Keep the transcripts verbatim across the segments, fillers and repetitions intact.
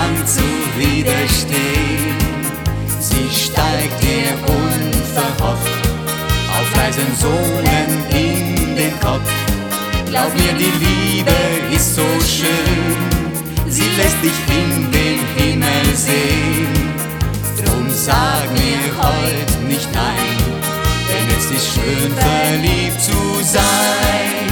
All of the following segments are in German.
lang zu widerstehen. Sie steigt dir unverhofft auf leisen Sohlen in den Kopf. Glaub mir, die Liebe ist so schön, sie lässt dich in den Himmel sehen. Drum sag mir heut nicht nein, denn es ist schön, verliebt zu sein.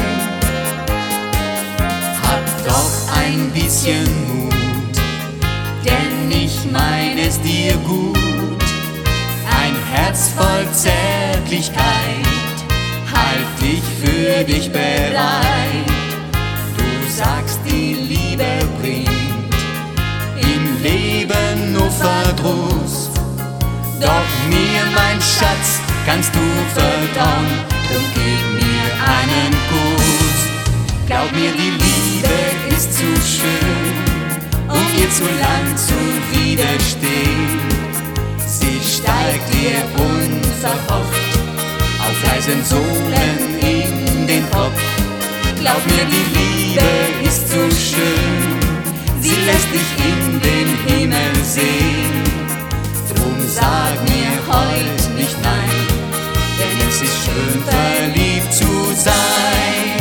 Hab doch ein bisschen Mut, denn ich mein es dir gut. Ein Herz voll Zärtlichkeit halt dich für dich bereit. Du sagst, die Liebe bringt im Leben nur Verdruss, doch mir, mein Schatz, kannst du vertrauen, drum gib mir einen Kuss. Glaub mir, die Liebe ist zu schön, um ihr zu lang zu widerstehen. Sie steigt dir unverhofft auf leisen Sohlen in den Kopf. Glaub mir, die Liebe ist zu schön, sie lässt dich in den Himmel sehen. Drum sag mir heut nicht nein, denn es ist schön, verliebt zu sein.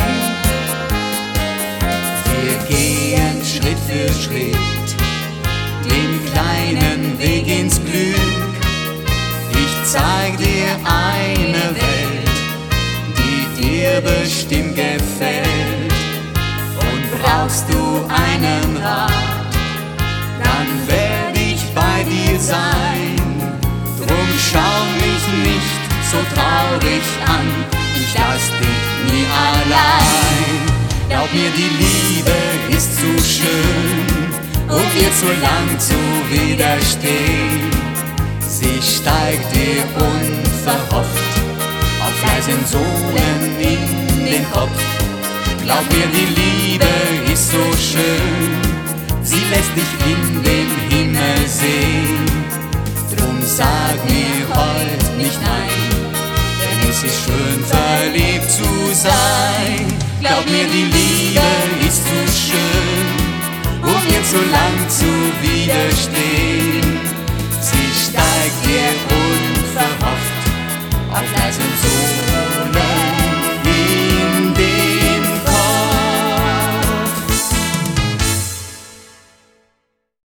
Wir gehen Schritt für Schritt den kleinen Weg ins Glück. Ich zeig dir eine Welt, die dir bestimmt gefällt. Und brauchst du einen Rat, dann werd ich bei dir sein. Drum schau mich nicht so traurig an, ich lass dich nie allein. Glaub mir, die Liebe ist zu schön, um ihr zu lang zu widerstehen. Sie steigt dir unverhofft auf leisen Sohlen in den Kopf. Glaub mir, die Liebe ist so schön, sie lässt dich in den Himmel sehen. Drum sag mir heut nicht nein, denn es ist schön, verliebt zu sein. Glaub mir, die Liebe ist zu schön, um ihr zu lang zu widerstehen.